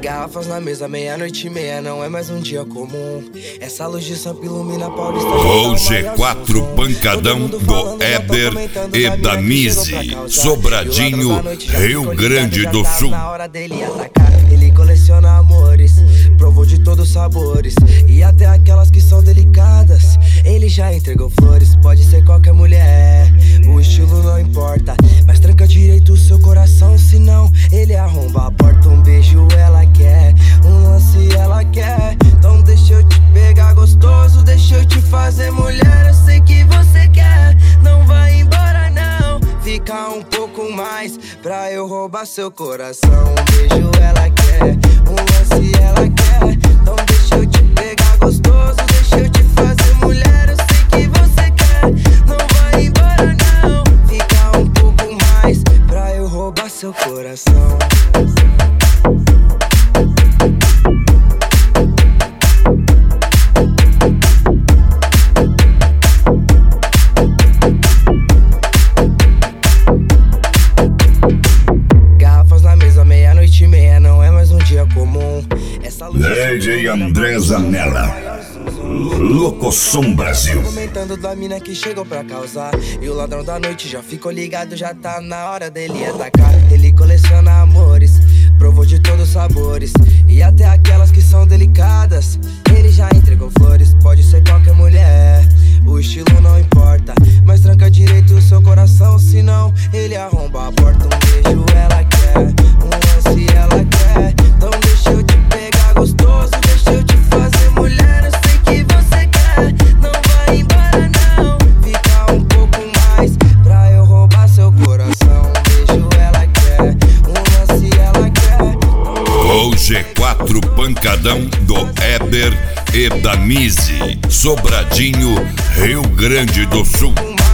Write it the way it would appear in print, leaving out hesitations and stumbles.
Garrafas na mesa, 00:30, não é mais um dia comum. Essa luz de Sampa ilumina Paulista. O G4 pancadão do Éder e da Nise, Sobradinho, Rio Grande do Sul. Na hora dele atacar, ele coleciona amores, provou de todos os sabores e até aquelas que são delicadas. Ele já entregou flores, pode ser qualquer mulher, o estilo não importa, mas tranca direito o seu coração, senão ele arromba a porta. Um beijo ela quer, um lance ela quer, então deixa eu te pegar gostoso, deixa eu te fazer mulher. Eu sei que você quer, não vai embora não, fica um pouco mais pra eu roubar seu coração. Um beijo ela quer, um lance ela quer, então deixa eu te pegar gostoso, deixa eu te fazer mulher. Eu sei que você quer, não vai embora não, fica um pouco mais pra eu roubar seu coração. Garrafas na mesa, 00:30, não é mais um dia comum. Essa luz DJ André Zanella, Locosom Brasil. comentando da mina que chegou pra causar, e o ladrão da noite já ficou ligado, já tá na hora dele atacar. Ele coleciona amores, provou de todos os sabores e até aquelas que são delicadas. Ele já entregou flores, pode ser qualquer mulher, o estilo não importa, mas tranca direito o seu coração, senão ele arromba a porta. Um beijo ela quer, um lance ela quer, então deixa eu te pegar gostoso, deixa eu te fazer mulher. Eu sei que você quer, não vai embora não, fica um pouco mais pra eu roubar seu coração. Um beijo ela quer, um lance ela quer. O G4 pancadão do Éder e da Nise, Sobradinho, Rio Grande do Sul.